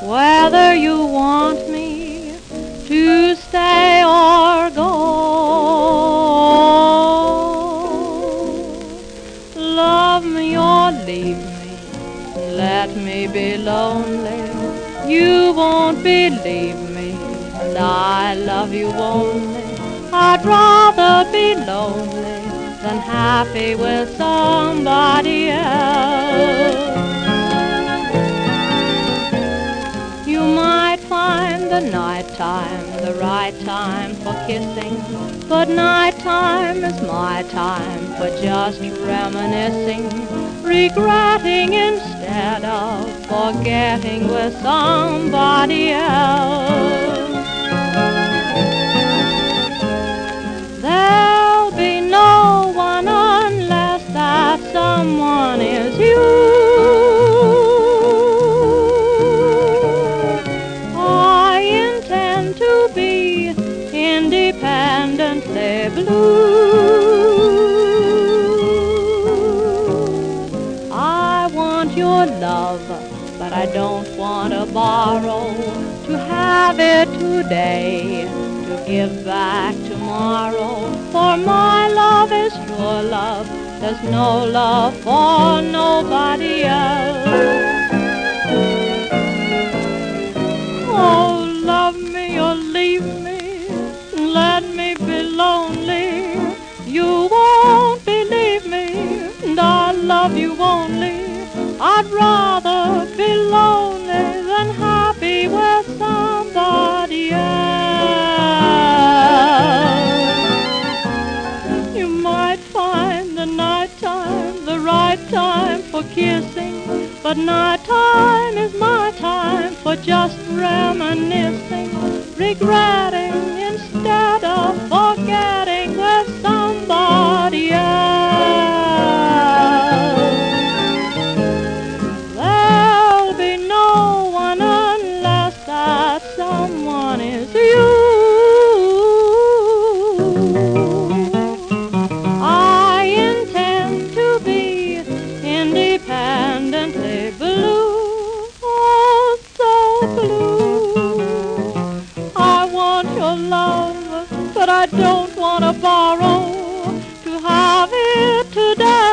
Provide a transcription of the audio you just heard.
whether you want me to stay or go. Love me or leave me, let me be lonely. You won't believe me, and I love you only. I'd rather be lonely than happy with somebody else. You might find the nighttime the right time for kissing, but nighttime is my time for just reminiscing, regretting instead of forgetting with somebody else. There'll be no one unless that someone is you. I intend to be independently blue. I want your love, but I don't want to borrow, to have it today, to give back tomorrow. For my love is your love, there's no love for nobody else. Oh, love me or leave me, let me be lonely. You won't believe me, and I love you only. I'd rather be lonely than happy with somebody else. You might find the nighttime the right time for kissing, but nighttime is my time for just reminiscing, regretting instead of forgetting with somebody else. There'll be no one unless that someone is you. I intend to be independently blue, oh so blue. I want your love, but I don't want to borrow, to have it today.